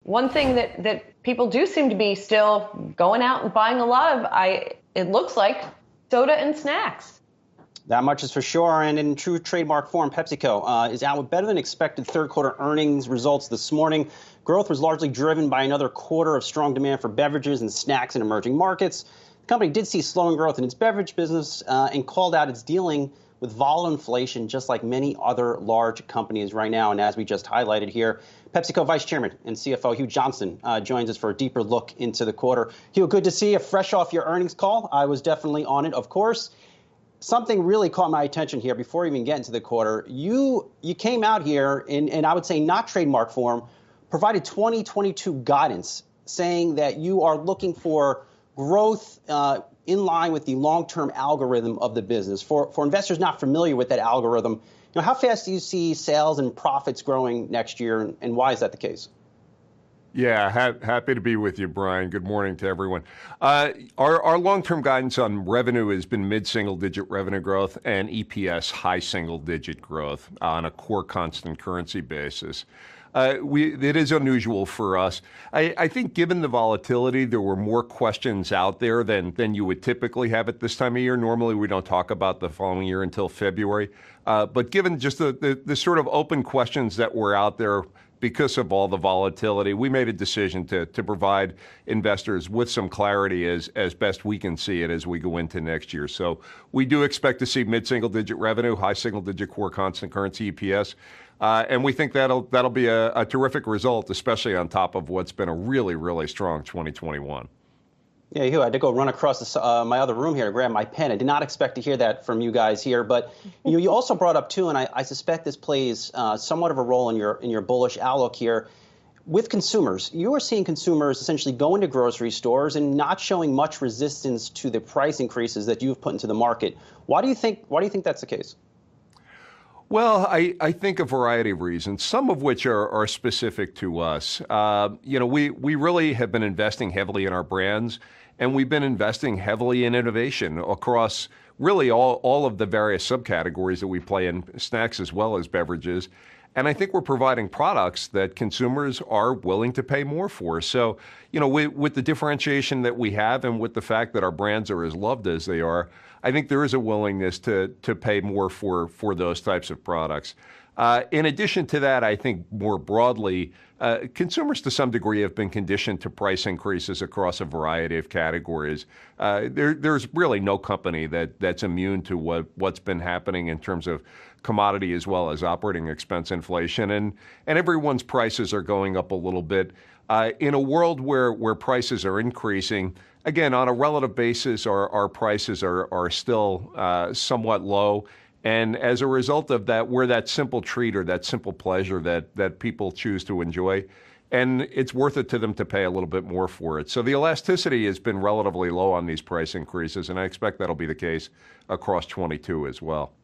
one thing that people do seem to be still going out and buying a lot of, it looks like, soda and snacks. That much is for sure. And in true trademark form, PepsiCo is out with better than expected third quarter earnings results this morning. Growth was largely driven by another quarter of strong demand for beverages and snacks in emerging markets. The company did see slowing growth in its beverage business and called out it's dealing with volatile inflation, just like many other large companies right now. And as we just highlighted here, PepsiCo Vice Chairman and CFO Hugh Johnston joins us for a deeper look into the quarter. Hugh, good to see you fresh off your earnings call. I was definitely on it, of course. Something really caught my attention here before we even get into the quarter. You came out here in I would say not trademark form, provided 2022 guidance, saying that you are looking for growth in line with the long-term algorithm of the business. For investors not familiar with that algorithm, how fast do you see sales and profits growing next year, and why is that the case? Yeah, happy to be with you, Brian. Good morning to everyone. Our long-term guidance on revenue has been mid-single-digit revenue growth and EPS high single-digit growth on a core constant currency basis. It is unusual for us. I think given the volatility, there were more questions out there than you would typically have at this time of year. Normally, we don't talk about the following year until February. But given just the sort of open questions that were out there, because of all the volatility, we made a decision to provide investors with some clarity as best we can see it as we go into next year. So we do expect to see mid-single-digit revenue, high single-digit core constant currency EPS. And we think that'll be a terrific result, especially on top of what's been a really, really strong 2021. Yeah, Hugh, I had to go run across my other room here to grab my pen. I did not expect to hear that from you guys here. But you also brought up, too, and I suspect this plays somewhat of a role in your bullish outlook here. With consumers, you are seeing consumers essentially go into grocery stores and not showing much resistance to the price increases that you've put into the market. Why do you think that's the case? Well, I think a variety of reasons, some of which are specific to us. We really have been investing heavily in our brands, and we've been investing heavily in innovation across really all of the various subcategories that we play in, snacks as well as beverages. And I think we're providing products that consumers are willing to pay more for. So, with the differentiation that we have and with the fact that our brands are as loved as they are, I think there is a willingness to pay more for those types of products. In addition to that, I think more broadly, consumers to some degree have been conditioned to price increases across a variety of categories. There's really no company that's immune to what's been happening in terms of commodity as well as operating expense inflation, and everyone's prices are going up a little bit. In a world where prices are increasing, again, on a relative basis, our prices are still somewhat low. And as a result of that, we're that simple treat or that simple pleasure that people choose to enjoy. And it's worth it to them to pay a little bit more for it. So the elasticity has been relatively low on these price increases, and I expect that'll be the case across 22 as well.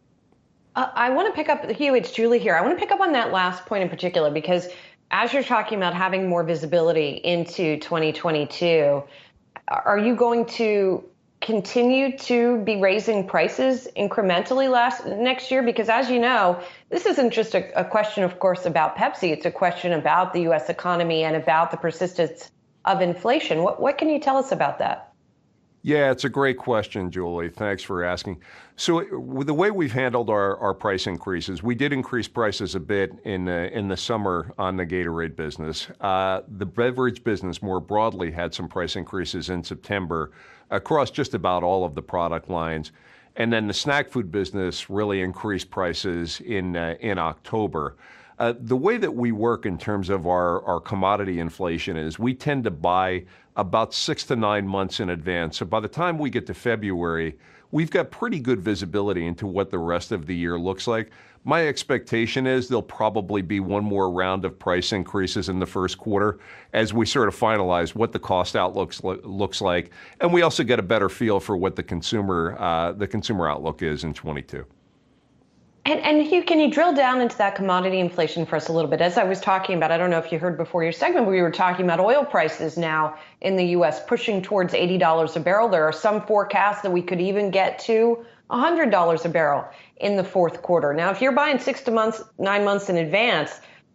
I want to pick up, Hugh, it's Julie here. I want to pick up on that last point in particular, because as you're talking about having more visibility into 2022, are you going to continue to be raising prices incrementally next year? Because as you know, this isn't just a question, of course, about Pepsi. It's a question about the U.S. economy and about the persistence of inflation. What can you tell us about that? Yeah, it's a great question, Julie. Thanks for asking. So with the way we've handled our price increases, we did increase prices a bit in the summer on the Gatorade business. The beverage business more broadly had some price increases in September across just about all of the product lines. And then the snack food business really increased prices in October. The way that we work in terms of our commodity inflation is we tend to buy about 6 to 9 months in advance. So by the time we get to February, we've got pretty good visibility into what the rest of the year looks like. My expectation is there'll probably be one more round of price increases in the first quarter as we sort of finalize what the cost outlook looks like. And we also get a better feel for what the consumer outlook is in 22. And Hugh, can you drill down into that commodity inflation for us a little bit? As I was talking about, I don't know if you heard before your segment, we were talking about oil prices now in the U.S. pushing towards $80 a barrel. There are some forecasts that we could even get to $100 a barrel in the fourth quarter. Now, if you're buying 6 to 9 months in advance,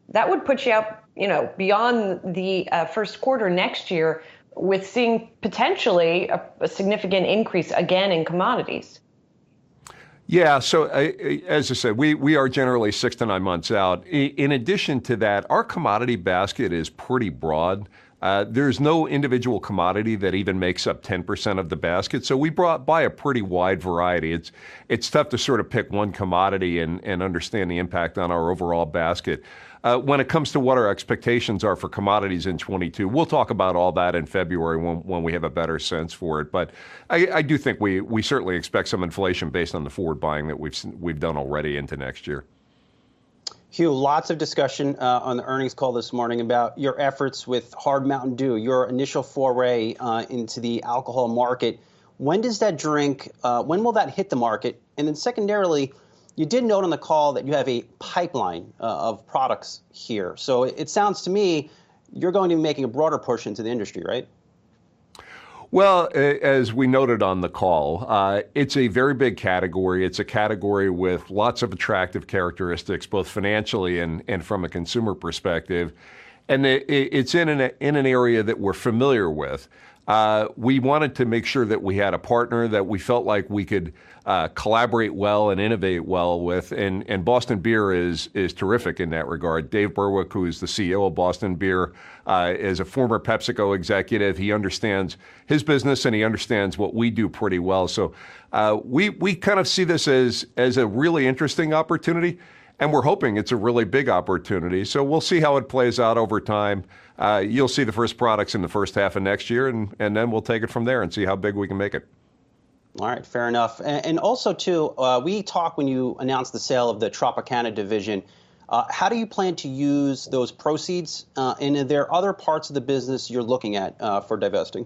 that would put you up, beyond the first quarter next year with seeing potentially a significant increase again in commodities. Yeah, so as I said, we are generally 6 to 9 months out. In addition to that, our commodity basket is pretty broad. There's no individual commodity that even makes up 10% of the basket, so we buy a pretty wide variety. It's tough to sort of pick one commodity and understand the impact on our overall basket. When it comes to what our expectations are for commodities in 22, we'll talk about all that in February when we have a better sense for it. But I do think we certainly expect some inflation based on the forward buying that we've done already into next year. Hugh, lots of discussion on the earnings call this morning about your efforts with Hard Mountain Dew, your initial foray into the alcohol market. When does that drink, when will that hit the market? And then secondarily, you did note on the call that you have a pipeline of products here. So it sounds to me you're going to be making a broader push into the industry, right? Well, as we noted on the call, it's a very big category. It's a category with lots of attractive characteristics, both financially and from a consumer perspective. And it's in an area that we're familiar with. We wanted to make sure that we had a partner that we felt like we could collaborate well and innovate well with. And Boston Beer is terrific in that regard. Dave Berwick, who is the CEO of Boston Beer, is a former PepsiCo executive. He understands his business and he understands what we do pretty well. So we kind of see this as a really interesting opportunity. And we're hoping it's a really big opportunity. So we'll see how it plays out over time. You'll see the first products in the first half of next year, and then we'll take it from there and see how big we can make it. All right, fair enough. And also, too, we talked when you announced the sale of the Tropicana division. How do you plan to use those proceeds? And are there other parts of the business you're looking at for divesting?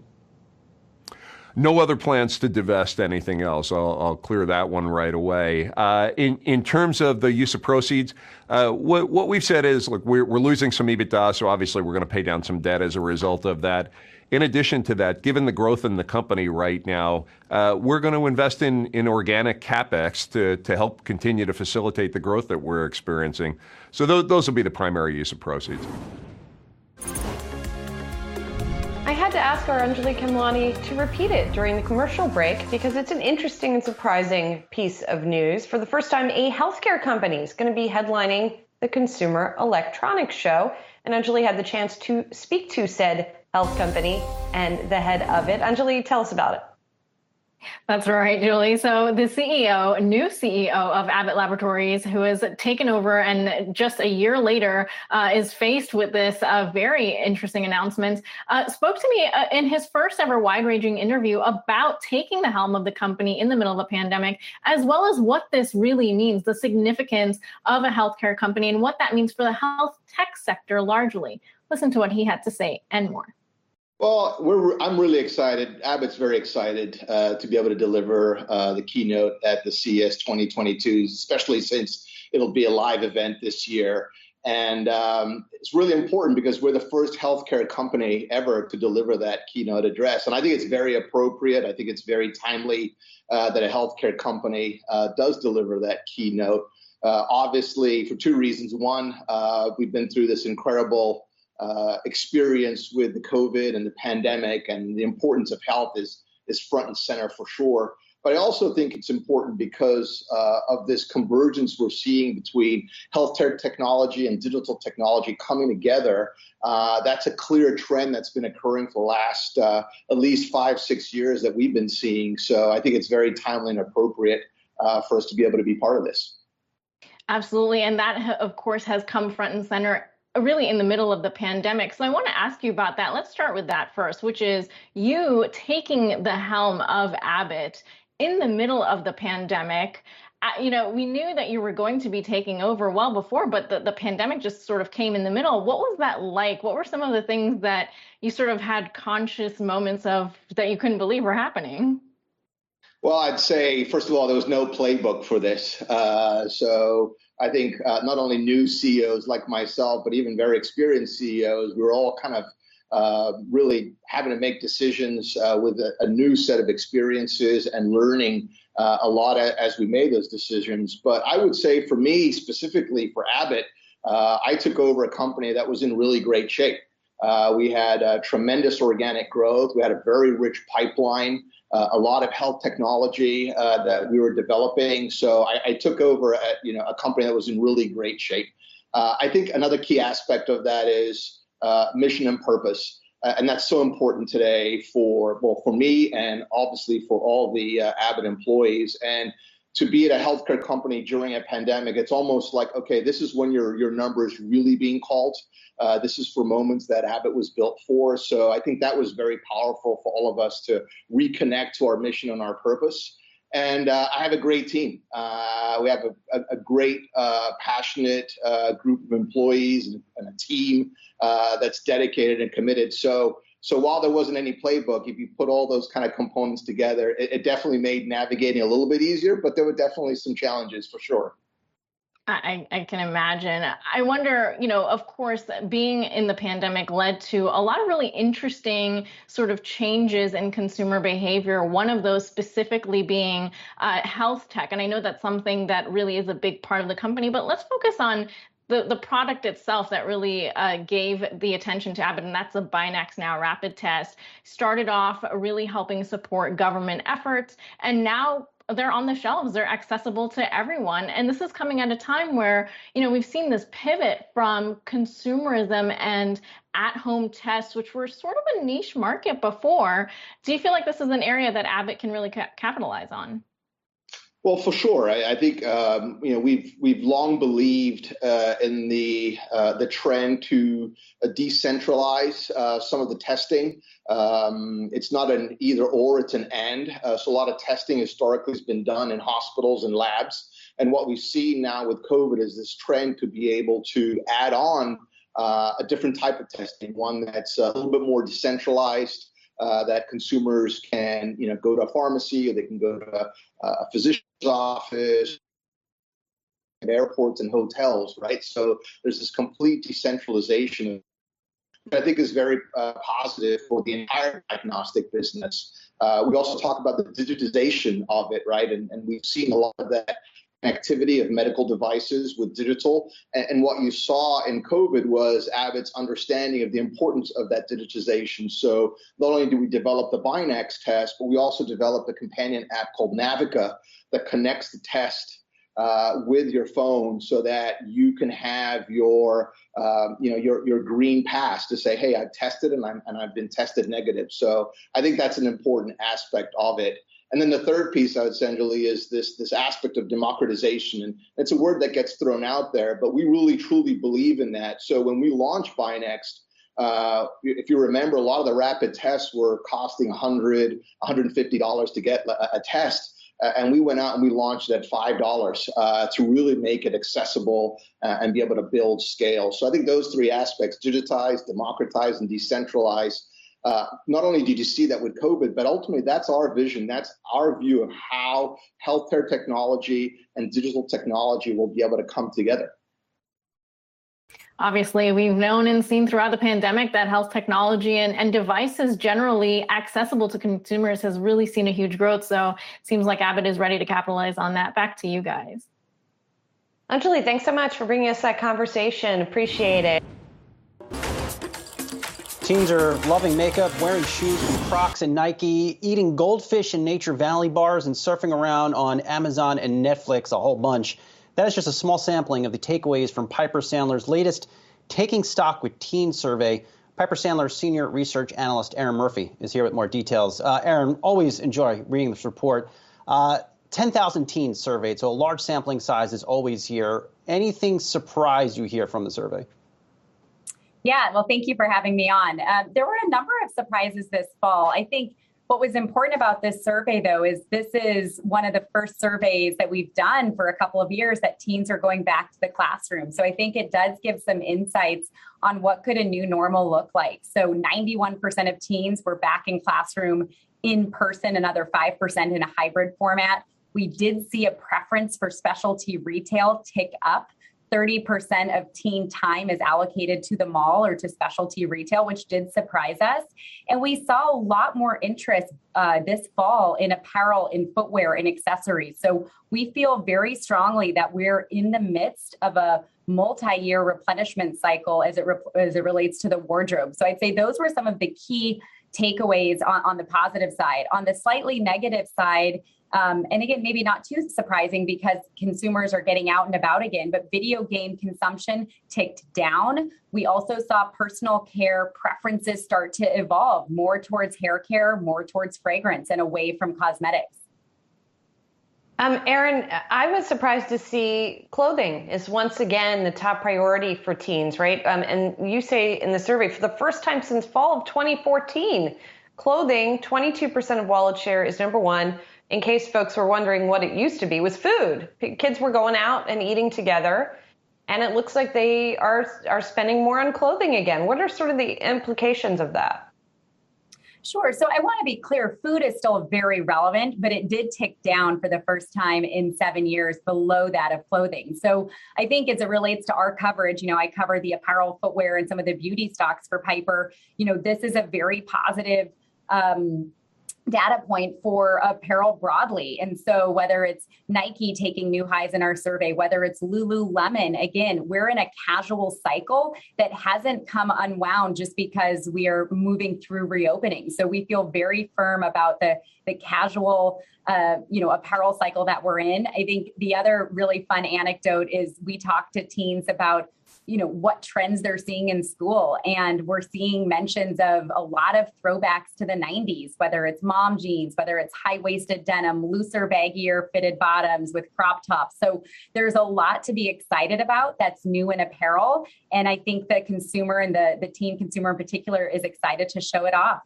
No other plans to divest anything else. I'll clear that one right away. In terms of the use of proceeds, what we've said is, look, we're losing some EBITDA, so obviously we're going to pay down some debt as a result of that. In addition to that, given the growth in the company right now, we're going to invest in organic CapEx to help continue to facilitate the growth that we're experiencing. So those will be the primary use of proceeds. I had to ask our Anjali Khemlani to repeat it during the commercial break because it's an interesting and surprising piece of news. For the first time, a healthcare company is going to be headlining the Consumer Electronics Show. And Anjali had the chance to speak to said health company and the head of it. Anjali, tell us about it. That's right, Julie. So the new CEO of Abbott Laboratories, who has taken over and just a year later is faced with this very interesting announcement, spoke to me in his first ever wide-ranging interview about taking the helm of the company in the middle of a pandemic, as well as what this really means, the significance of a healthcare company and what that means for the health tech sector largely. Listen to what he had to say and more. Well, I'm really excited. Abbott's very excited to be able to deliver the keynote at the CES 2022, especially since it'll be a live event this year. And it's really important because we're the first healthcare company ever to deliver that keynote address. And I think it's very appropriate. I think it's very timely that a healthcare company does deliver that keynote, obviously for two reasons. One, we've been through this incredible experience with the COVID and the pandemic, and the importance of health is front and center for sure. But I also think it's important because of this convergence we're seeing between healthcare technology and digital technology coming together. That's a clear trend that's been occurring for the last at least 5-6 years that we've been seeing. So I think it's very timely and appropriate for us to be able to be part of this. Absolutely. And that, of course, has come front and center really in the middle of the pandemic. So I want to ask you about that. Let's start with that first, which is you taking the helm of Abbott in the middle of the pandemic. We knew that you were going to be taking over well before, but the pandemic just sort of came in the middle. What was that like? What were some of the things that you sort of had conscious moments of that you couldn't believe were happening? Well, I'd say, first of all, there was no playbook for this. So I think not only new CEOs like myself, but even very experienced CEOs, we were all kind of really having to make decisions with a new set of experiences and learning a lot as we made those decisions. But I would say for me, specifically for Abbott, I took over a company that was in really great shape. We had tremendous organic growth. We had a very rich pipeline, a lot of health technology that we were developing. So I took over a company that was in really great shape. I think another key aspect of that is mission and purpose. And that's so important today for me and obviously for all the Abbott employees. And to be at a healthcare company during a pandemic, it's almost like, okay, this is when your number is really being called. This is for moments that Abbott was built for. So I think that was very powerful for all of us to reconnect to our mission and our purpose. And I have a great team. We have a great, passionate group of employees and a team that's dedicated and committed. So while there wasn't any playbook, if you put all those kind of components together, it definitely made navigating a little bit easier, but there were definitely some challenges for sure. I can imagine. I wonder, of course, being in the pandemic led to a lot of really interesting sort of changes in consumer behavior. One of those specifically being health tech. And I know that's something that really is a big part of the company, but let's focus on the product itself that really gave the attention to Abbott, and that's the BinaxNOW rapid test. Started off really helping support government efforts, and now they're on the shelves. They're accessible to everyone. And this is coming at a time where, we've seen this pivot from consumerism and at-home tests, which were sort of a niche market before. Do you feel like this is an area that Abbott can really capitalize on? Well, for sure. I think we've long believed in the trend to decentralize some of the testing. It's not an either or, it's an and. So a lot of testing historically has been done in hospitals and labs. And what we see now with COVID is this trend to be able to add on a different type of testing, one that's a little bit more decentralized. That consumers can, go to a pharmacy, or they can go to a physician's office, at airports and hotels, right? So there's this complete decentralization that I think is very positive for the entire diagnostic business. We also talk about the digitization of it, right? And we've seen a lot of that connectivity of medical devices with digital. And what you saw in COVID was Abbott's understanding of the importance of that digitization. So not only do we develop the Binax test, but we also developed a companion app called Navica that connects the test with your phone, so that you can have your green pass to say, hey, I've tested and I've been tested negative. So I think that's an important aspect of it. And then the third piece, I would say, Anjali, is this aspect of democratization. And it's a word that gets thrown out there, but we really, truly believe in that. So when we launched Binax, if you remember, a lot of the rapid tests were costing $100, $150 to get a test. And we went out and we launched it at $5 to really make it accessible and be able to build scale. So I think those three aspects, digitize, democratize, and decentralize, not only did you see that with COVID, but ultimately that's our vision. That's our view of how healthcare technology and digital technology will be able to come together. Obviously, we've known and seen throughout the pandemic that health technology and devices generally accessible to consumers has really seen a huge growth. So it seems like Abbott is ready to capitalize on that. Back to you guys. Anjali, thanks so much for bringing us that conversation. Appreciate it. Teens are loving makeup, wearing shoes from Crocs and Nike, eating goldfish in Nature Valley bars, and surfing around on Amazon and Netflix, a whole bunch. That is just a small sampling of the takeaways from Piper Sandler's latest Taking Stock with Teens survey. Piper Sandler's senior research analyst, Aaron Murphy, is here with more details. Aaron, always enjoy reading this report. 10,000 teens surveyed, so a large sampling size is always here. Anything surprise you here from the survey? Yeah, well, thank you for having me on. There were a number of surprises this fall. I think what was important about this survey, though, is this is one of the first surveys that we've done for a couple of years that teens are going back to the classroom. So I think it does give some insights on what could a new normal look like. So 91% of teens were back in classroom in person, another 5% in a hybrid format. We did see a preference for specialty retail tick up. 30% of teen time is allocated to the mall or to specialty retail, which did surprise us. And we saw a lot more interest this fall in apparel, in footwear, and accessories. So we feel very strongly that we're in the midst of a multi-year replenishment cycle as it relates to the wardrobe. So I'd say those were some of the key takeaways on the positive side. On the slightly negative side, and again, maybe not too surprising because consumers are getting out and about again, but video game consumption ticked down. We also saw personal care preferences start to evolve more towards hair care, more towards fragrance, and away from cosmetics. Erin, I was surprised to see clothing is once again the top priority for teens, right? And you say in the survey, for the first time since fall of 2014, clothing, 22% of wallet share is number one. In case folks were wondering what it used to be, was food. Kids were going out and eating together, and it looks like they are spending more on clothing again. What are sort of the implications of that? Sure. So I want to be clear, food is still very relevant, but it did tick down for the first time in 7 years below that of clothing. So I think as it relates to our coverage, I cover the apparel, footwear, and some of the beauty stocks for Piper. This is a very positive data point for apparel broadly. And so whether it's Nike taking new highs in our survey, whether it's Lululemon, again, we're in a casual cycle that hasn't come unwound just because we are moving through reopening. So we feel very firm about the casual, apparel cycle that we're in. I think the other really fun anecdote is we talk to teens about what trends they're seeing in school. And we're seeing mentions of a lot of throwbacks to the 90s, whether it's mom jeans, whether it's high-waisted denim, looser, baggier fitted bottoms with crop tops. So there's a lot to be excited about that's new in apparel. And I think the consumer and the teen consumer in particular is excited to show it off.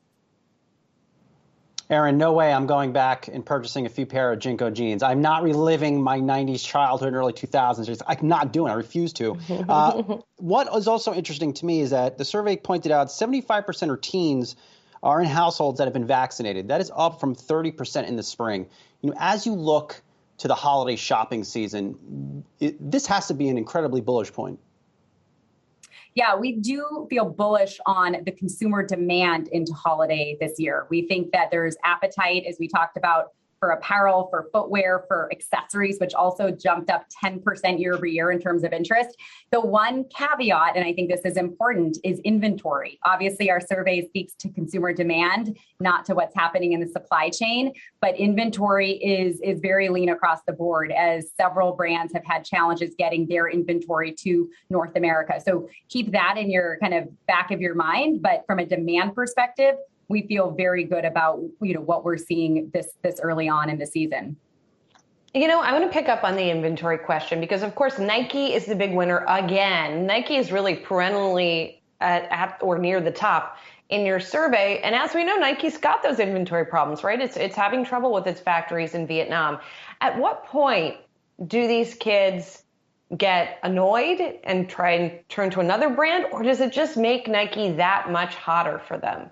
Erin, no way I'm going back and purchasing a few pair of Jinko jeans. I'm not reliving my 90s childhood and early 2000s. I'm not doing it. I refuse to. What is also interesting to me is that the survey pointed out 75% of teens are in households that have been vaccinated. That is up from 30% in the spring. As you look to the holiday shopping season, this has to be an incredibly bullish point. Yeah, we do feel bullish on the consumer demand into holiday this year. We think that there's appetite, as we talked about, for apparel, for footwear, for accessories, which also jumped up 10% year over year in terms of interest. The one caveat, and I think this is important, is inventory. Obviously, our survey speaks to consumer demand, not to what's happening in the supply chain, but inventory is very lean across the board as several brands have had challenges getting their inventory to North America. So keep that in your kind of back of your mind. But from a demand perspective, we feel very good about what we're seeing this early on in the season. I want to pick up on the inventory question because, of course, Nike is the big winner again. Nike is really perennially at or near the top in your survey. And as we know, Nike's got those inventory problems, right? It's having trouble with its factories in Vietnam. At what point do these kids get annoyed and try and turn to another brand, or does it just make Nike that much hotter for them?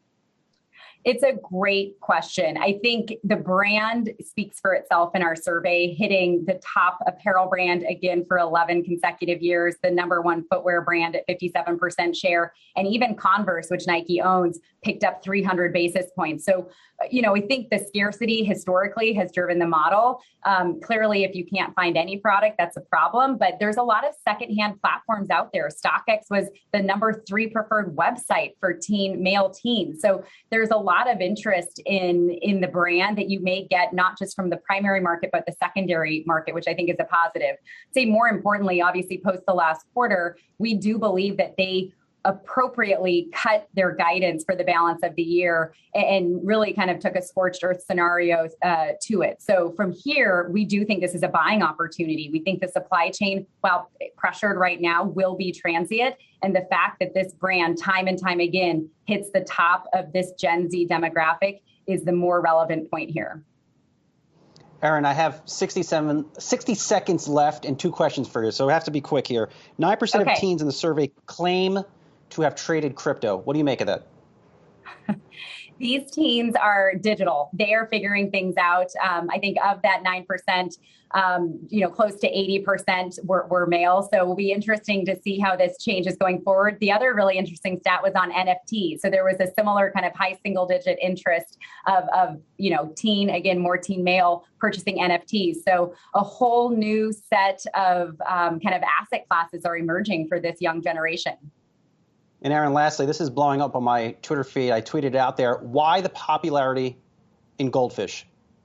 It's a great question. I think the brand speaks for itself in our survey, hitting the top apparel brand again for 11 consecutive years, the number one footwear brand at 57% share, and even Converse, which Nike owns, picked up 300 basis points. So, I think the scarcity historically has driven the model. Clearly, if you can't find any product, that's a problem. But there's a lot of secondhand platforms out there. StockX was the number 3 preferred website for male teens. So there's a lot of interest in the brand that you may get not just from the primary market, but the secondary market, which I think is a positive. I'd say more importantly, obviously, post the last quarter, we do believe that they appropriately cut their guidance for the balance of the year and really kind of took a scorched earth scenario to it. So from here, we do think this is a buying opportunity. We think the supply chain, while pressured right now, will be transient. And the fact that this brand time and time again hits the top of this Gen Z demographic is the more relevant point here. Erin, I have 60 seconds left and 2 questions for you, so I have to be quick here. 9% of teens in the survey claim to have traded crypto. What do you make of that? These teens are digital. They are figuring things out. I think of that 9%, close to 80% were male. So it will be interesting to see how this changes going forward. The other really interesting stat was on NFT. So there was a similar kind of high single digit interest of more teen male purchasing NFTs. So a whole new set of kind of asset classes are emerging for this young generation. And Aaron, lastly, this is blowing up on my Twitter feed. I tweeted out there, why the popularity in goldfish?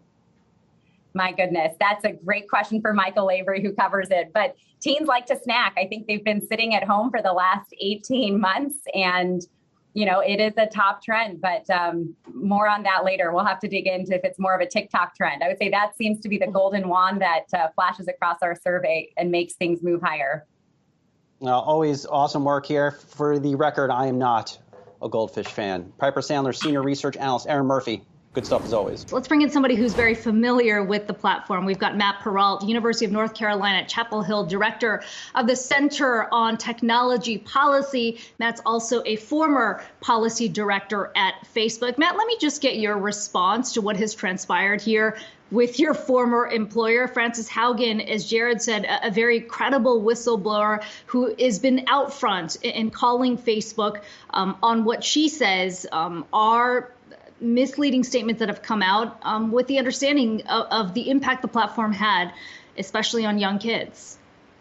My goodness, that's a great question for Michael Avery, who covers it. But teens like to snack. I think they've been sitting at home for the last 18 months, and it is a top trend. But more on that later. We'll have to dig into if it's more of a TikTok trend. I would say that seems to be the golden wand that flashes across our survey and makes things move higher. Well, always awesome work here. For the record, I am not a goldfish fan. Piper Sandler Senior Research Analyst Aaron Murphy. Good stuff as always. Let's bring in somebody who's very familiar with the platform. We've got Matt Peralt, University of North Carolina at Chapel Hill, director of the Center on Technology Policy. Matt's also a former policy director at Facebook. Matt, let me just get your response to what has transpired here with your former employer, Frances Haugen, as Jared said, a very credible whistleblower who has been out front in calling Facebook on what she says are misleading statements that have come out with the understanding of the impact the platform had, especially on young kids.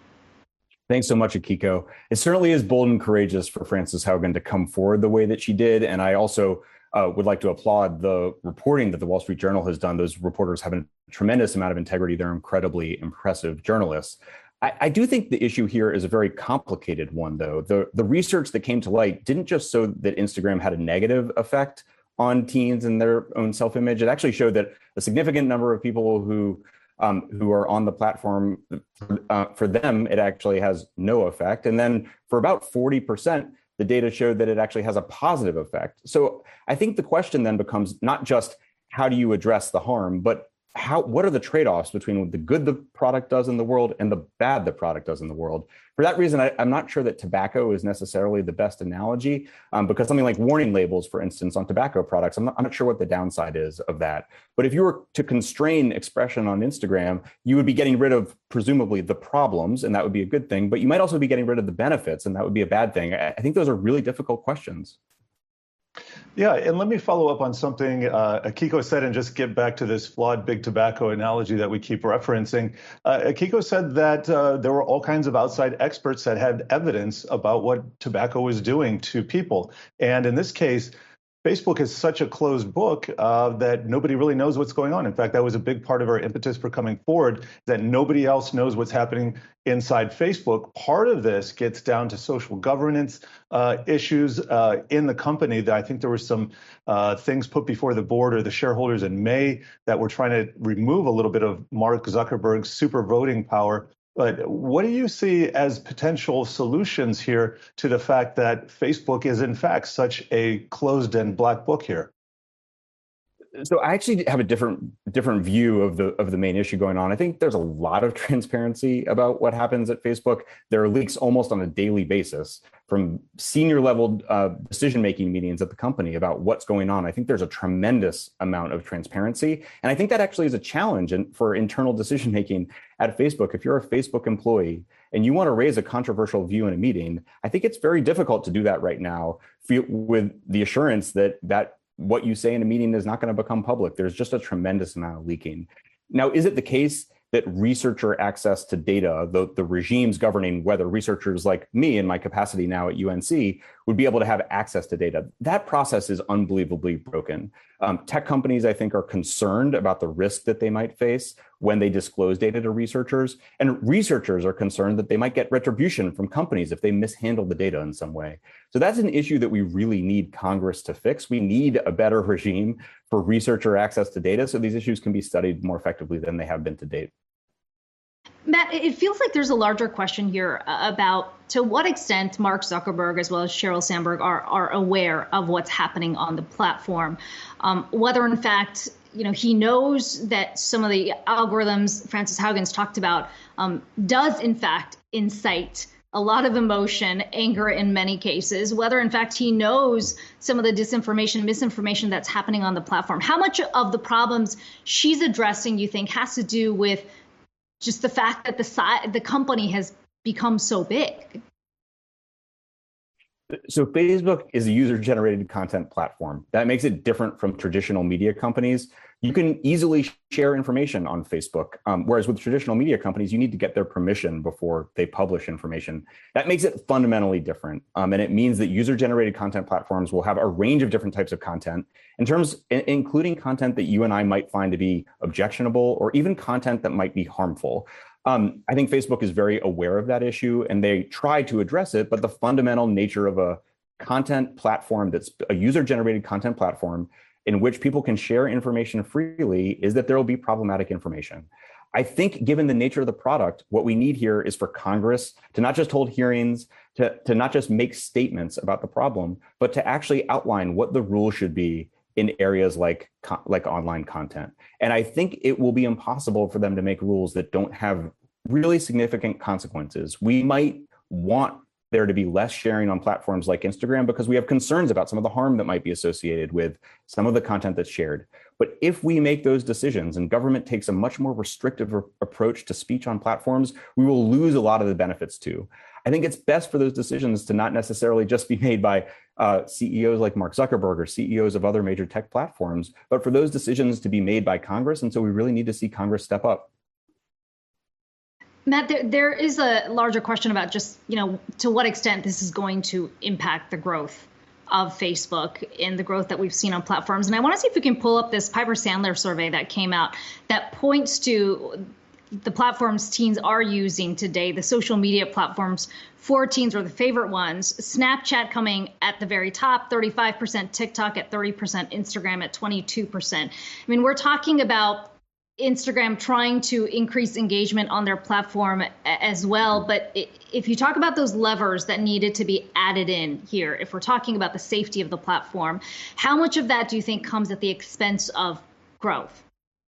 Thanks so much, Akiko. It certainly is bold and courageous for Frances Haugen to come forward the way that she did. And I also would like to applaud the reporting that the Wall Street Journal has done. Those reporters have a tremendous amount of integrity. They're incredibly impressive journalists. I do think the issue here is a very complicated one, though. The research that came to light didn't just show that Instagram had a negative effect on teens and their own self-image. It actually showed that a significant number of people who are on the platform, for them, it actually has no effect. And then for about 40%, the data showed that it actually has a positive effect. So I think the question then becomes not just how do you address the harm, but what are the trade-offs between the good the product does in the world and the bad the product does in the world? For that reason, I'm not sure that tobacco is necessarily the best analogy, because something like warning labels, for instance, on tobacco products, I'm not sure what the downside is of that. But if you were to constrain expression on Instagram, you would be getting rid of, presumably, the problems, and that would be a good thing, but you might also be getting rid of the benefits, and that would be a bad thing. I think those are really difficult questions. Yeah, and let me follow up on something Akiko said and just get back to this flawed big tobacco analogy that we keep referencing. Akiko said that there were all kinds of outside experts that had evidence about what tobacco was doing to people. And in this case, Facebook is such a closed book that nobody really knows what's going on. In fact, that was a big part of our impetus for coming forward, that nobody else knows what's happening inside Facebook. Part of this gets down to social governance issues in the company. That I think there were some things put before the board or the shareholders in May that were trying to remove a little bit of Mark Zuckerberg's super voting power. But what do you see as potential solutions here to the fact that Facebook is, in fact, such a closed and black book here? So I actually have a different view of the main issue going on. I think there's a lot of transparency about what happens at Facebook. There are leaks almost on a daily basis from senior level decision-making meetings at the company about what's going on. I think there's a tremendous amount of transparency. And I think that actually is a challenge for internal decision-making at Facebook. If you're a Facebook employee and you want to raise a controversial view in a meeting, I think it's very difficult to do that right now with the assurance that what you say in a meeting is not going to become public. There's just a tremendous amount of leaking. Now, is it the case that researcher access to data, the regimes governing whether researchers like me in my capacity now at UNC would be able to have access to data? That process is unbelievably broken. Tech companies, I think, are concerned about the risk that they might face when they disclose data to researchers. And researchers are concerned that they might get retribution from companies if they mishandle the data in some way. So that's an issue that we really need Congress to fix. We need a better regime for researcher access to data so these issues can be studied more effectively than they have been to date. Matt, it feels like there's a larger question here about to what extent Mark Zuckerberg as well as Sheryl Sandberg are aware of what's happening on the platform. Whether, in fact, he knows that some of the algorithms Frances Haugen's talked about does, in fact, incite a lot of emotion, anger in many cases, whether in fact he knows some of the disinformation, misinformation that's happening on the platform. How much of the problems she's addressing, you think, has to do with just the fact that the company has become so big? So Facebook is a user-generated content platform. That makes it different from traditional media companies. You can easily share information on Facebook, whereas with traditional media companies, you need to get their permission before they publish information. That makes it fundamentally different, and it means that user-generated content platforms will have a range of different types of content, including content that you and I might find to be objectionable, or even content that might be harmful. I think Facebook is very aware of that issue, and they try to address it, but the fundamental nature of a content platform that's a user-generated content platform in which people can share information freely is that there will be problematic information. I think given the nature of the product, what we need here is for Congress to not just hold hearings, to not just make statements about the problem, but to actually outline what the rules should be in areas like online content. And I think it will be impossible for them to make rules that don't have really significant consequences. We might want there to be less sharing on platforms like Instagram because we have concerns about some of the harm that might be associated with some of the content that's shared. But if we make those decisions and government takes a much more restrictive approach to speech on platforms, we will lose a lot of the benefits too. I think it's best for those decisions to not necessarily just be made by CEOs like Mark Zuckerberg or CEOs of other major tech platforms, but for those decisions to be made by Congress. And so we really need to see Congress step up. Matt, there is a larger question about just, to what extent this is going to impact the growth of Facebook and the growth that we've seen on platforms. And I want to see if we can pull up this Piper Sandler survey that came out that points to the platforms teens are using today, the social media platforms for teens are the favorite ones. Snapchat coming at the very top, 35%, TikTok at 30%, Instagram at 22%. I mean, we're talking about Instagram trying to increase engagement on their platform as well. But if you talk about those levers that needed to be added in here, if we're talking about the safety of the platform, how much of that do you think comes at the expense of growth?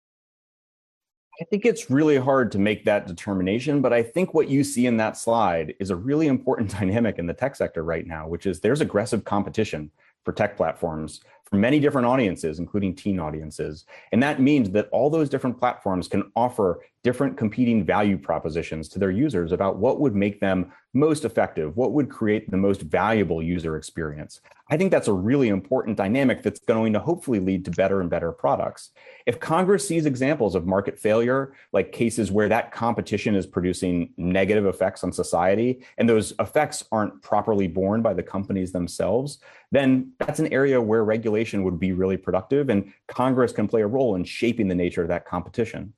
I think it's really hard to make that determination, but I think what you see in that slide is a really important dynamic in the tech sector right now, which is there's aggressive competition for tech platforms for many different audiences, including teen audiences. And that means that all those different platforms can offer different competing value propositions to their users about what would make them most effective, what would create the most valuable user experience. I think that's a really important dynamic that's going to hopefully lead to better and better products. If Congress sees examples of market failure, like cases where that competition is producing negative effects on society, and those effects aren't properly borne by the companies themselves, then that's an area where regulation would be really productive, and Congress can play a role in shaping the nature of that competition.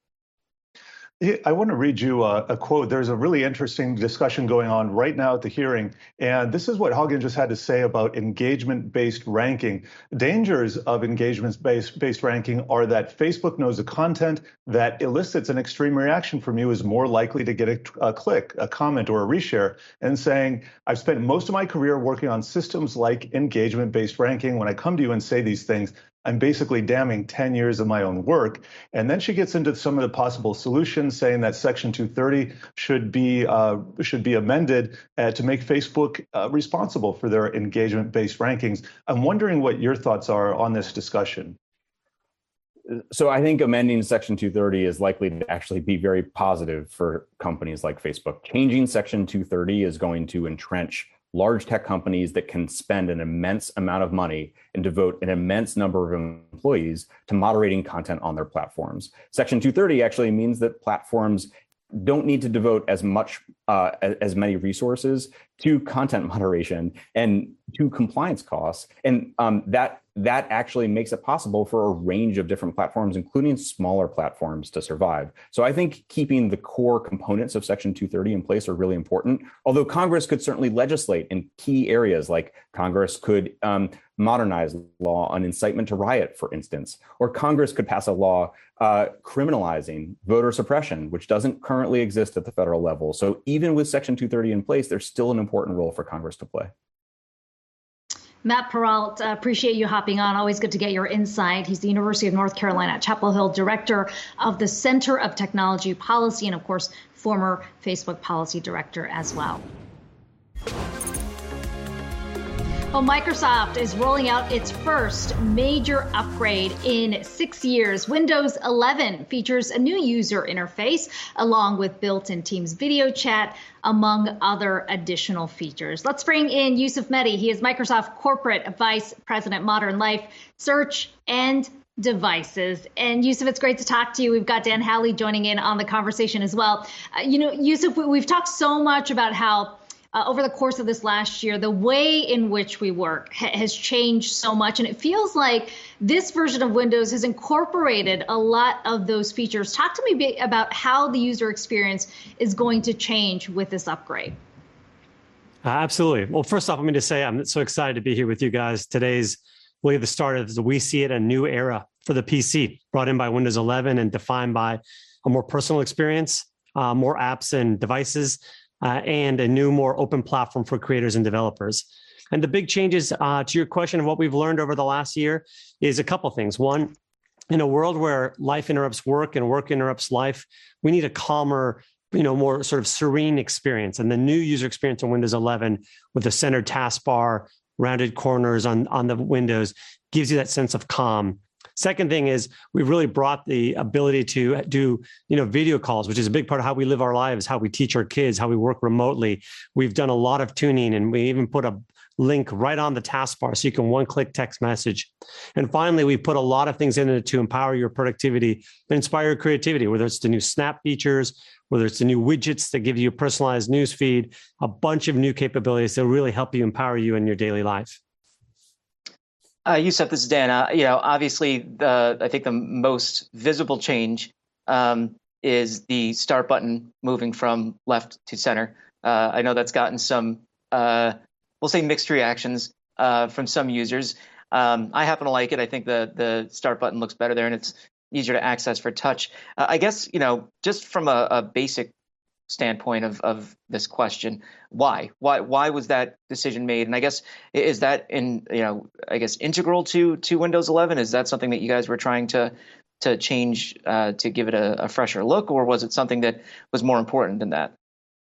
I want to read you a quote. There's a really interesting discussion going on right now at the hearing, and this is what Haugen just had to say about engagement-based ranking. Dangers of engagement-based ranking are that Facebook knows the content that elicits an extreme reaction from you is more likely to get a click, a comment, or a reshare, and saying, I've spent most of my career working on systems like engagement-based ranking. When I come to you and say these things, I'm basically damning 10 years of my own work. And then she gets into some of the possible solutions, saying that Section 230 should be amended to make Facebook responsible for their engagement-based rankings. I'm wondering what your thoughts are on this discussion. So I think amending Section 230 is likely to actually be very positive for companies like Facebook. Changing Section 230 is going to entrench large tech companies that can spend an immense amount of money and devote an immense number of employees to moderating content on their platforms. Section 230 actually means that platforms don't need to devote as many resources to content moderation and to compliance costs. And that actually makes it possible for a range of different platforms, including smaller platforms, to survive. So I think keeping the core components of Section 230 in place are really important, although Congress could certainly legislate in key areas, like Congress could modernize law on incitement to riot, for instance, or Congress could pass a law criminalizing voter suppression, which doesn't currently exist at the federal level. So even with Section 230 in place, there's still an important role for Congress to play. Matt Peralt, appreciate you hopping on. Always good to get your insight. He's the University of North Carolina at Chapel Hill Director of the Center of Technology Policy, and of course, former Facebook Policy Director as well. Well, Microsoft is rolling out its first major upgrade in 6 years. Windows 11 features a new user interface along with built-in Teams video chat, among other additional features. Let's bring in Yusuf Mehdi. He is Microsoft Corporate Vice President, Modern Life, Search, and Devices. And Yusuf, it's great to talk to you. We've got Dan Howley joining in on the conversation as well. Yusuf, we've talked so much about how over the course of this last year, the way in which we work has changed so much. And it feels like this version of Windows has incorporated a lot of those features. Talk to me about how the user experience is going to change with this upgrade. Absolutely. Well, first off, let me just say I'm so excited to be here with you guys. Today's really the start of, we see it, a new era for the PC, brought in by Windows 11 and defined by a more personal experience, more apps and devices, and a new, more open platform for creators and developers. And the big changes to your question of what we've learned over the last year is a couple things. One, in a world where life interrupts work and work interrupts life, we need a calmer, more sort of serene experience. And the new user experience on Windows 11 with the centered taskbar, rounded corners on the windows gives you that sense of calm. Second thing is we've really brought the ability to do, video calls, which is a big part of how we live our lives, how we teach our kids, how we work remotely. We've done a lot of tuning, and we even put a link right on the taskbar so you can one-click text message. And finally, we put a lot of things in it to empower your productivity and inspire your creativity, whether it's the new Snap features, whether it's the new widgets that give you a personalized news feed, a bunch of new capabilities that really help you empower you in your daily life. Yusuf, this is Dan. Obviously, I think the most visible change is the start button moving from left to center. I know that's gotten some, we'll say, mixed reactions from some users. I happen to like it. I think the start button looks better there, and it's easier to access for touch. I guess, just from a basic standpoint of this question, why was that decision made? And I guess, is that integral to Windows 11? Is that something that you guys were trying to change to give it a fresher look, or was it something that was more important than that?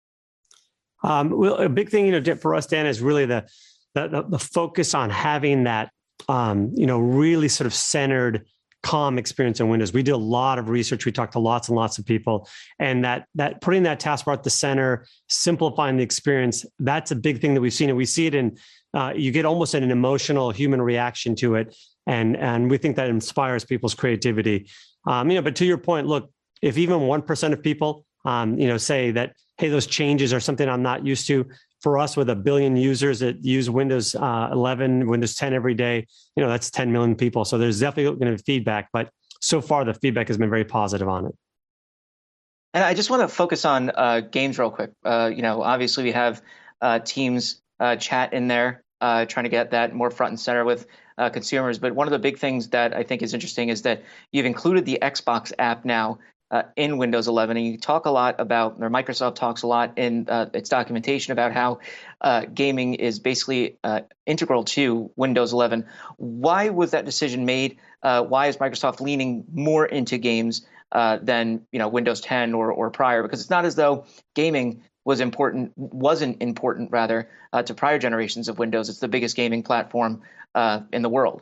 Well, a big thing, for us, Dan, is really the focus on having that, really sort of centered, calm experience in Windows. We did a lot of research. We talked to lots and lots of people, and that putting that taskbar at the center, simplifying the experience, that's a big thing that we've seen. And we see it in, you get almost an emotional human reaction to it. And we think that inspires people's creativity. But to your point, look, if even 1% of people, say that, hey, those changes are something I'm not used to. For us, with 1 billion users that use Windows 11, Windows 10 every day, that's 10 million people. So there's definitely going to be feedback, but so far the feedback has been very positive on it. And I just want to focus on games real quick. Obviously we have Teams chat in there, trying to get that more front and center with consumers. But one of the big things that I think is interesting is that you've included the Xbox app now in Windows 11, and you talk a lot about, or Microsoft talks a lot in its documentation about how gaming is basically integral to Windows 11. Why was that decision made? Why is Microsoft leaning more into games than Windows 10 or prior? Because it's not as though gaming wasn't important to prior generations of Windows. It's the biggest gaming platform in the world.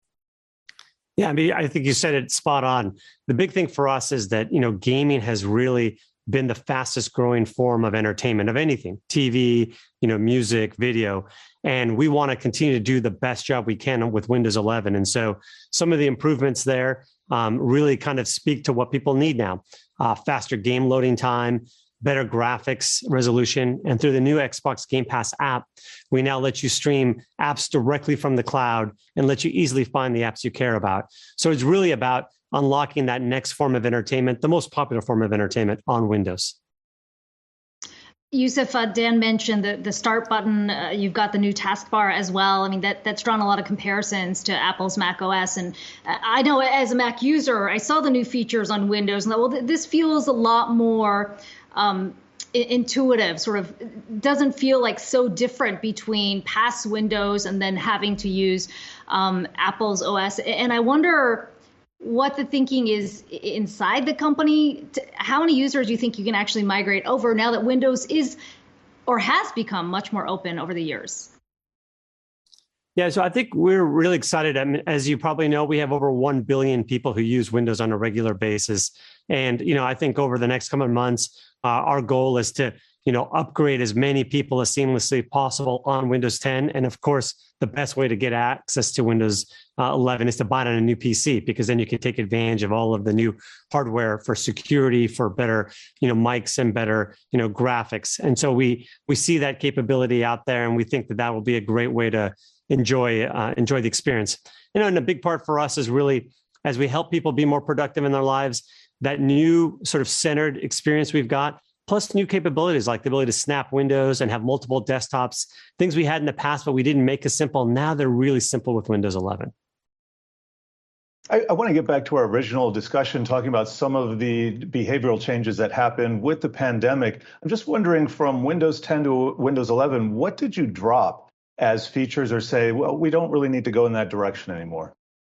Yeah, I think you said it spot on. The big thing for us is that, gaming has really been the fastest growing form of entertainment of anything, TV, music, video. And we want to continue to do the best job we can with Windows 11. And so some of the improvements there really kind of speak to what people need now. Faster game loading time, better graphics resolution. And through the new Xbox Game Pass app, we now let you stream apps directly from the cloud and let you easily find the apps you care about. So it's really about unlocking that next form of entertainment, the most popular form of entertainment on Windows. Yusuf, Dan mentioned the start button. You've got the new taskbar as well. That's drawn a lot of comparisons to Apple's Mac OS. And I know as a Mac user, I saw the new features on Windows and thought, well, this feels a lot more intuitive, sort of doesn't feel like so different between past Windows and then having to use Apple's OS. And I wonder what the thinking is inside the company. How many users do you think you can actually migrate over now that Windows is or has become much more open over the years? Yeah, so I think we're really excited. I mean, as you probably know, we have over 1 billion people who use Windows on a regular basis. And, I think over the next coming months, our goal is to, upgrade as many people as seamlessly possible on Windows 10. And of course, the best way to get access to Windows 11 is to buy it on a new PC, because then you can take advantage of all of the new hardware for security, for better, mics and better, graphics. And so we see that capability out there, and we think that will be a great way to enjoy the experience. And a big part for us is really, as we help people be more productive in their lives, that new sort of centered experience we've got, plus new capabilities like the ability to snap windows and have multiple desktops, things we had in the past, but we didn't make as simple. Now they're really simple with Windows 11. I want to get back to our original discussion, talking about some of the behavioral changes that happened with the pandemic. I'm just wondering, from Windows 10 to Windows 11, what did you drop as features, or say, well, we don't really need to go in that direction anymore?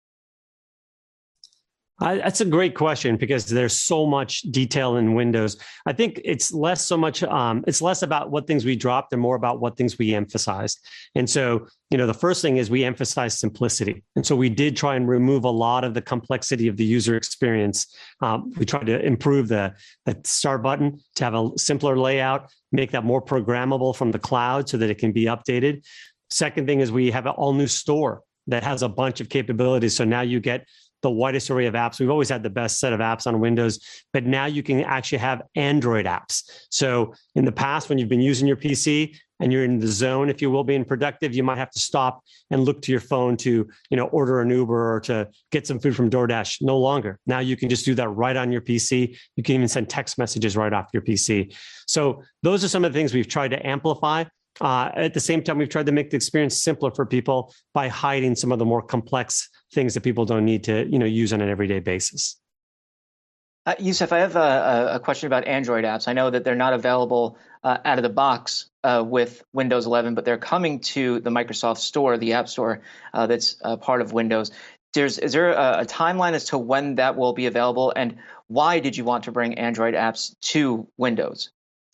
That's a great question, because there's so much detail in Windows. I think it's less so much, it's less about what things we dropped and more about what things we emphasized. And so, the first thing is we emphasize simplicity. And so we did try and remove a lot of the complexity of the user experience. We tried to improve the start button to have a simpler layout, make that more programmable from the cloud so that it can be updated. Second thing is we have an all new store that has a bunch of capabilities. So now you get the widest array of apps. We've always had the best set of apps on Windows, but now you can actually have Android apps. So in the past, when you've been using your PC and you're in the zone, if you will, being productive, you might have to stop and look to your phone to, order an Uber or to get some food from DoorDash. No longer. Now you can just do that right on your PC. You can even send text messages right off your PC. So those are some of the things we've tried to amplify. At the same time, we've tried to make the experience simpler for people by hiding some of the more complex things that people don't need to, use on an everyday basis. Youssef, I have a question about Android apps. I know that they're not available out of the box with Windows 11, but they're coming to the Microsoft Store, the App Store that's part of Windows. Is there a timeline as to when that will be available, and why did you want to bring Android apps to Windows?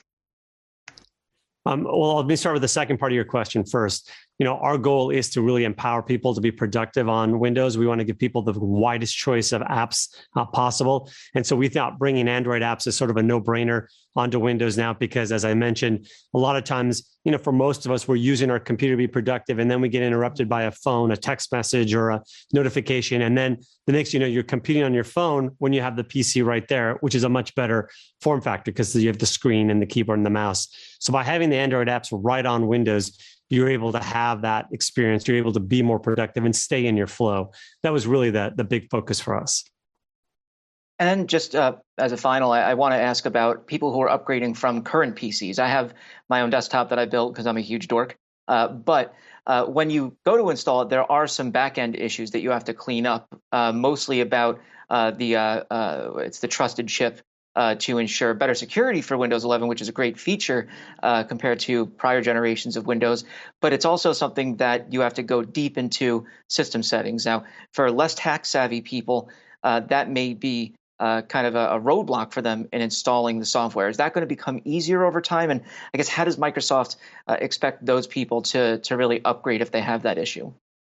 Well, let me start with the second part of your question first. Our goal is to really empower people to be productive on Windows. We want to give people the widest choice of apps possible. And so we thought bringing Android apps is sort of a no-brainer onto Windows now, because as I mentioned, a lot of times, for most of us, we're using our computer to be productive, and then we get interrupted by a phone, a text message, or a notification. And then the next, you're competing on your phone when you have the PC right there, which is a much better form factor because you have the screen and the keyboard and the mouse. So by having the Android apps right on Windows, you're able to have that experience. You're able to be more productive and stay in your flow. That was really the big focus for us. And then just as a final, I want to ask about people who are upgrading from current PCs. I have my own desktop that I built because I'm a huge dork. But when you go to install it, there are some back-end issues that you have to clean up, mostly about it's the trusted chip to ensure better security for Windows 11, which is a great feature compared to prior generations of Windows. But it's also something that you have to go deep into system settings. Now, for less tech-savvy people, that may be kind of a roadblock for them in installing the software. Is that going to become easier over time? And I guess, how does Microsoft expect those people to really upgrade if they have that issue?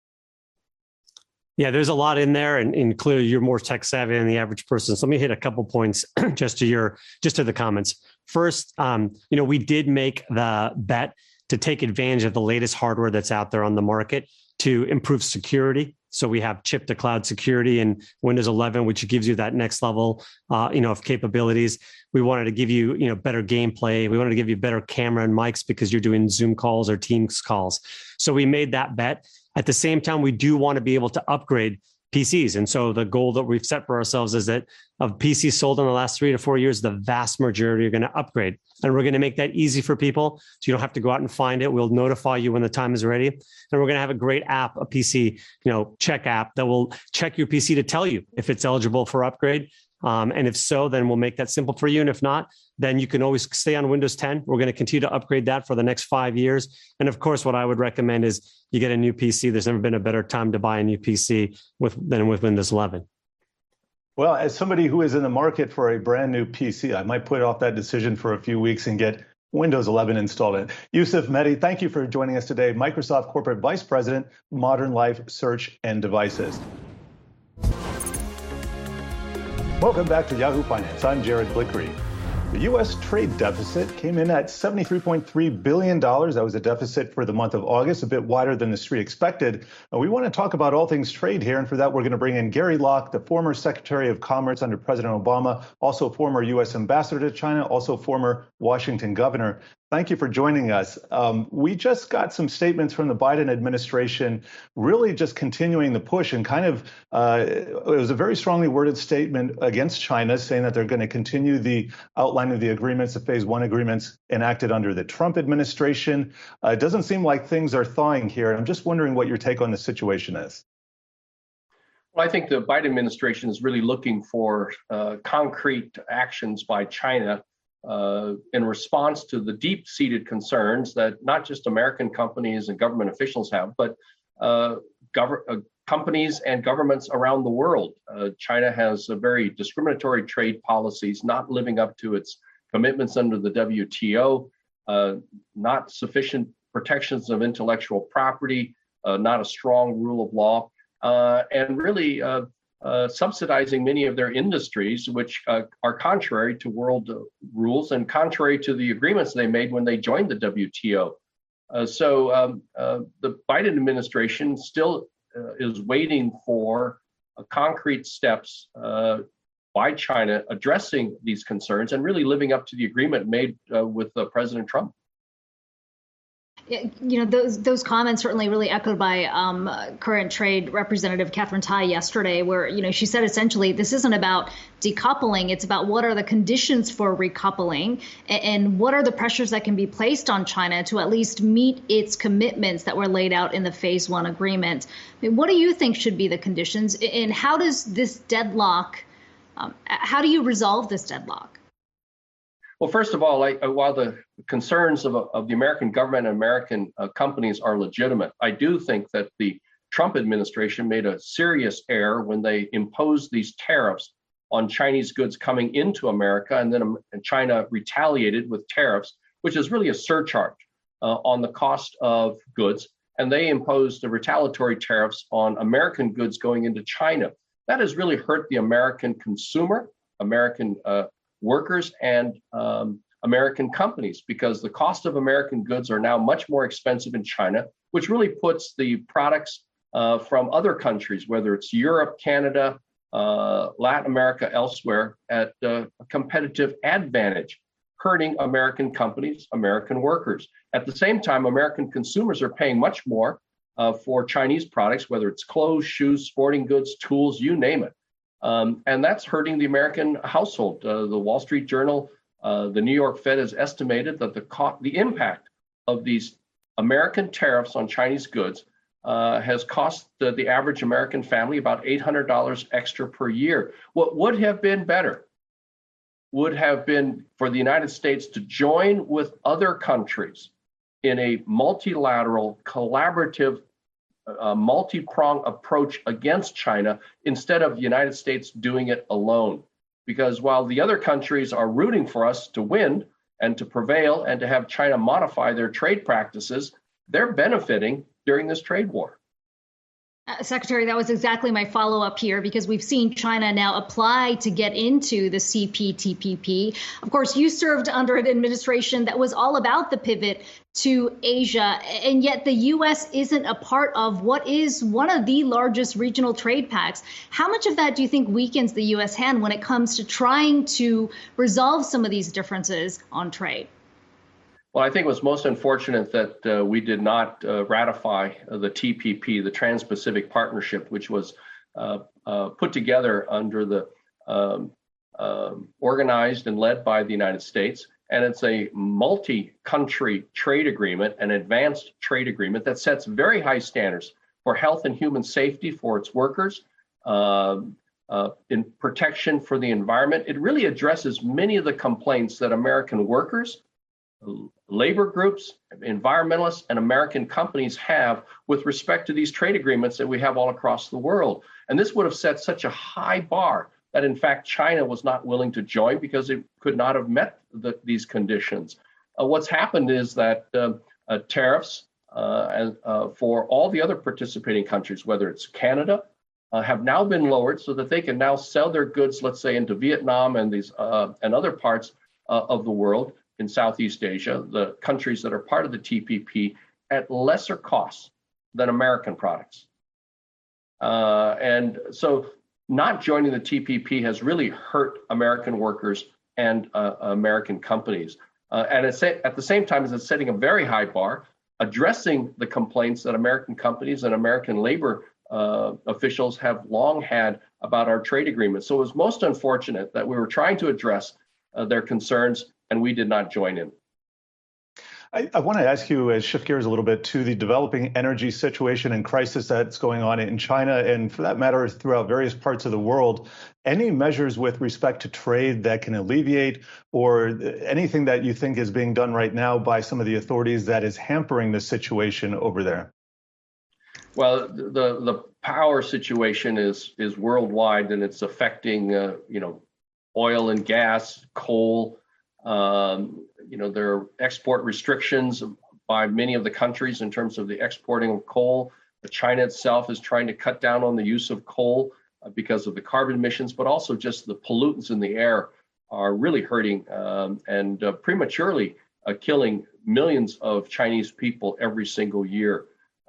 Yeah, there's a lot in there, and clearly you're more tech savvy than the average person. So let me hit a couple points just to the comments. First, we did make the bet to take advantage of the latest hardware that's out there on the market to improve security. So we have chip to cloud security in Windows 11, which gives you that next level, of capabilities. We wanted to give you, better gameplay. We wanted to give you better camera and mics because you're doing Zoom calls or Teams calls. So we made that bet. At the same time, we do want to be able to upgrade PCs. And so the goal that we've set for ourselves is that of PCs sold in the last 3 to 4 years, the vast majority are going to upgrade. And we're going to make that easy for people. So you don't have to go out and find it. We'll notify you when the time is ready. And we're going to have a great app, a PC, check app that will check your PC to tell you if it's eligible for upgrade. And if so, then we'll make that simple for you. And if not, then you can always stay on Windows 10. We're going to continue to upgrade that for the next 5 years. And of course, what I would recommend is you get a new PC. There's never been a better time to buy a new PC than with Windows 11. Well, as somebody who is in the market for a brand new PC, I might put off that decision for a few weeks and get Windows 11 installed. Yusuf Mehdi, thank you for joining us today. Microsoft Corporate Vice President, Modern Life Search and Devices. Welcome back to Yahoo Finance. I'm Jared Blickery. The U.S. trade deficit came in at $73.3 billion. That was a deficit for the month of August, a bit wider than the Street expected. We want to talk about all things trade here, and for that, we're going to bring in Gary Locke, the former Secretary of Commerce under President Obama, also former U.S. Ambassador to China, also former Washington governor. Thank you for joining us. We just got some statements from the Biden administration really just continuing the push and kind of, it was a very strongly worded statement against China, saying that they're going to continue the outline of the agreements, the phase one agreements enacted under the Trump administration. It doesn't seem like things are thawing here. I'm just wondering what your take on the situation is. Well, I think the Biden administration is really looking for concrete actions by China in response to the deep-seated concerns that not just American companies and government officials have, but companies and governments around the world. China has a very discriminatory trade policies, not living up to its commitments under the WTO, not sufficient protections of intellectual property, not a strong rule of law, and really subsidizing many of their industries, which are contrary to world rules and contrary to the agreements they made when they joined the WTO. So the Biden administration still is waiting for concrete steps by China addressing these concerns and really living up to the agreement made with President Trump. You know, those comments certainly really echoed by current trade representative Catherine Tai yesterday, where, you know, she said essentially this isn't about decoupling. It's about what are the conditions for recoupling and what are the pressures that can be placed on China to at least meet its commitments that were laid out in the phase one agreement. I mean, what do you think should be the conditions, and how does this deadlock, how do you resolve this deadlock? Well, first of all, while the concerns of the American government and American companies are legitimate, I do think that the Trump administration made a serious error when they imposed these tariffs on Chinese goods coming into America, and then China retaliated with tariffs, which is really a surcharge on the cost of goods. And they imposed the retaliatory tariffs on American goods going into China. That has really hurt the American consumer, American workers, and American companies, because the cost of American goods are now much more expensive in China, which really puts the products from other countries, whether it's Europe, Canada, Latin America, elsewhere, at a competitive advantage, hurting American companies, American workers. At the same time, American consumers are paying much more for Chinese products, whether it's clothes, shoes, sporting goods, tools, you name it. And that's hurting the American household. The Wall Street Journal, the New York Fed has estimated that the impact of these American tariffs on Chinese goods has cost the average American family about $800 extra per year. What would have been better would have been for the United States to join with other countries in a multilateral, collaborative, multi-pronged approach against China instead of the United States doing it alone. Because while the other countries are rooting for us to win and to prevail and to have China modify their trade practices, they're benefiting during this trade war. Secretary, that was exactly my follow-up here, because we've seen China now apply to get into the CPTPP. Of course, you served under an administration that was all about the pivot to Asia, and yet the U.S. isn't a part of what is one of the largest regional trade pacts. How much of that do you think weakens the U.S. hand when it comes to trying to resolve some of these differences on trade? Well, I think it was most unfortunate that we did not ratify the TPP, the Trans-Pacific Partnership, which was put together under the organized and led by the United States. And it's a multi-country trade agreement, an advanced trade agreement that sets very high standards for health and human safety for its workers, in protection for the environment. It really addresses many of the complaints that American workers, labor groups, environmentalists, and American companies have with respect to these trade agreements that we have all across the world. And this would have set such a high bar that, in fact, China was not willing to join because it could not have met these conditions. What's happened is that tariffs for all the other participating countries, whether it's Canada, have now been lowered so that they can now sell their goods, let's say, into Vietnam and these and other parts of the world in Southeast Asia, the countries that are part of the TPP, at lesser costs than American products. And so not joining the TPP has really hurt American workers and American companies. And at the same time as it's setting a very high bar, addressing the complaints that American companies and American labor officials have long had about our trade agreements. So it was most unfortunate that we were trying to address their concerns and we did not join in. I want to ask you, shift gears a little bit to the developing energy situation and crisis that's going on in China, and for that matter, throughout various parts of the world. Any measures with respect to trade that can alleviate, or anything that you think is being done right now by some of the authorities that is hampering the situation over there? Well, the power situation is worldwide, and it's affecting oil and gas, coal. There are export restrictions by many of the countries in terms of the exporting of coal. China itself is trying to cut down on the use of coal because of the carbon emissions, but also just the pollutants in the air are really hurting and prematurely killing millions of Chinese people every single year.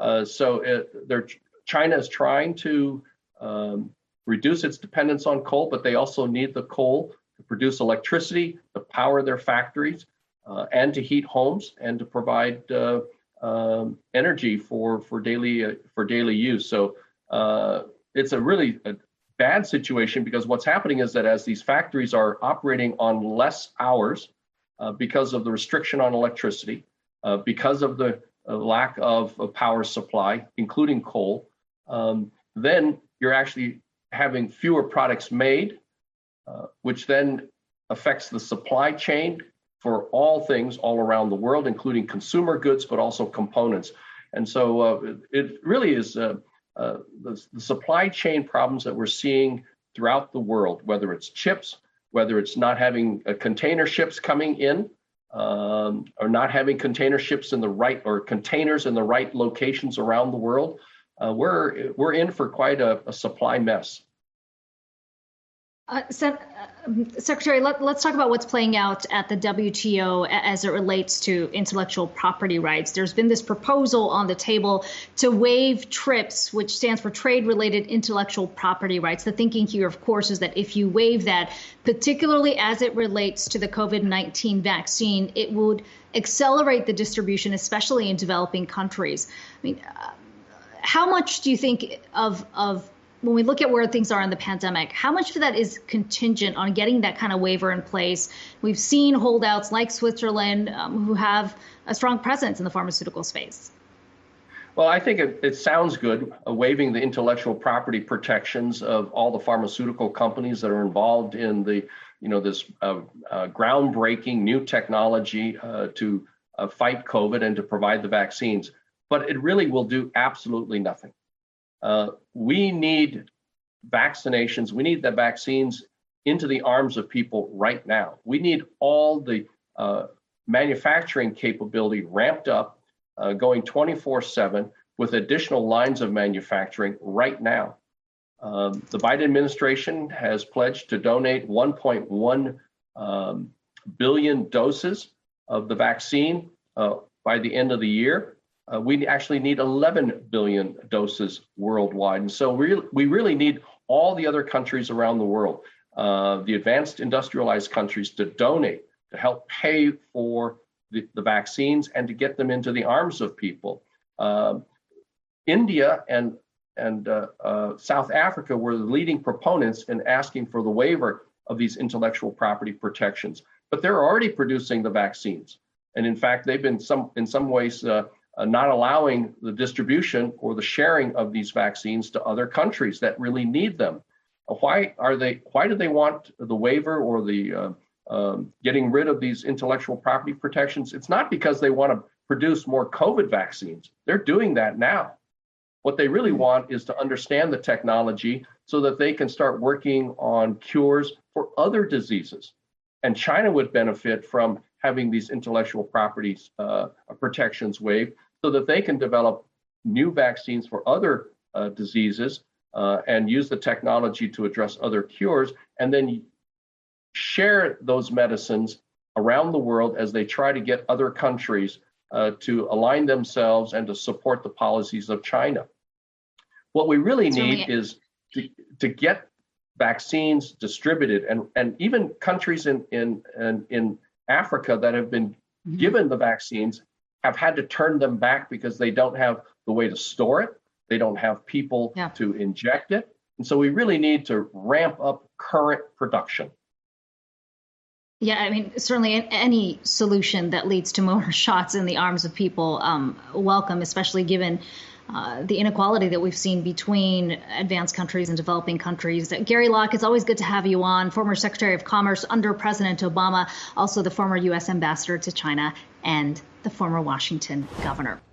China is trying to reduce its dependence on coal, but they also need the coal to produce electricity, to power their factories, and to heat homes and to provide energy for daily use. So it's a really bad situation because what's happening is that as these factories are operating on less hours because of the restriction on electricity, because of the lack of power supply, including coal, then you're actually having fewer products made, which then affects the supply chain for all things all around the world, including consumer goods, but also components. And so it really is the supply chain problems that we're seeing throughout the world, whether it's chips, whether it's not having container ships coming in, or not having container ships in the right, or containers in the right locations around the world. We're in for quite a supply mess. Secretary, let's talk about what's playing out at the WTO as it relates to intellectual property rights. There's been this proposal on the table to waive TRIPS, which stands for Trade-Related Intellectual Property Rights. The thinking here, of course, is that if you waive that, particularly as it relates to the COVID-19 vaccine, it would accelerate the distribution, especially in developing countries. I mean, how much do you think of when we look at where things are in the pandemic, how much of that is contingent on getting that kind of waiver in place? We've seen holdouts like Switzerland who have a strong presence in the pharmaceutical space. Well, I think it sounds good, waiving the intellectual property protections of all the pharmaceutical companies that are involved in the, this groundbreaking new technology to fight COVID and to provide the vaccines. But it really will do absolutely nothing. We need vaccinations. We need the vaccines into the arms of people right now. We need all the manufacturing capability ramped up, going 24/7 with additional lines of manufacturing right now. The Biden administration has pledged to donate 1.1 billion doses of the vaccine by the end of the year. We actually need 11 billion doses worldwide. And so we really need all the other countries around the world, the advanced industrialized countries, to donate, to help pay for the vaccines and to get them into the arms of people. India and South Africa were the leading proponents in asking for the waiver of these intellectual property protections, but they're already producing the vaccines. And in fact, they've been in some ways not allowing the distribution or the sharing of these vaccines to other countries that really need them. Why do they want the waiver or the getting rid of these intellectual property protections? It's not because they want to produce more COVID vaccines. They're doing that now. What they really want is to understand the technology so that they can start working on cures for other diseases. And China would benefit from having these intellectual properties protections waived so that they can develop new vaccines for other diseases and use the technology to address other cures, and then share those medicines around the world as they try to get other countries to align themselves and to support the policies of China. What we really need is to get vaccines distributed, and even countries in Africa that have been given the vaccines have had to turn them back because they don't have the way to store it. They don't have people to inject it. And so we really need to ramp up current production. Yeah, I mean, certainly any solution that leads to more shots in the arms of people, welcome, especially given the inequality that we've seen between advanced countries and developing countries. Gary Locke, it's always good to have you on, former Secretary of Commerce under President Obama, also the former U.S. ambassador to China and the former Washington governor.